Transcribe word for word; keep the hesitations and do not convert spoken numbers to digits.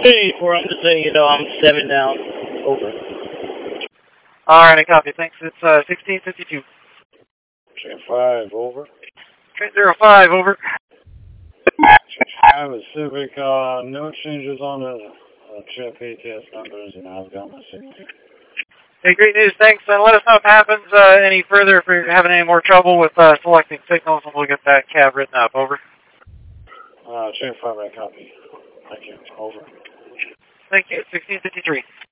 eighty-four, I'm just letting you know I'm seven down. Over. All right, I copy. Thanks. It's uh, sixteen fifty-two. Train five, over. Train zero five, over. I have a Civic, uh, no changes on the uh, trip A T S numbers, and I've got my signature. Hey, great news. Thanks. Uh, let us know if it happens uh, any further, if you're having any more trouble with uh, selecting signals, and we'll get that cab written up. Over. Uh, train five, I copy. Thank you. Over. Thank you. sixteen fifty-three.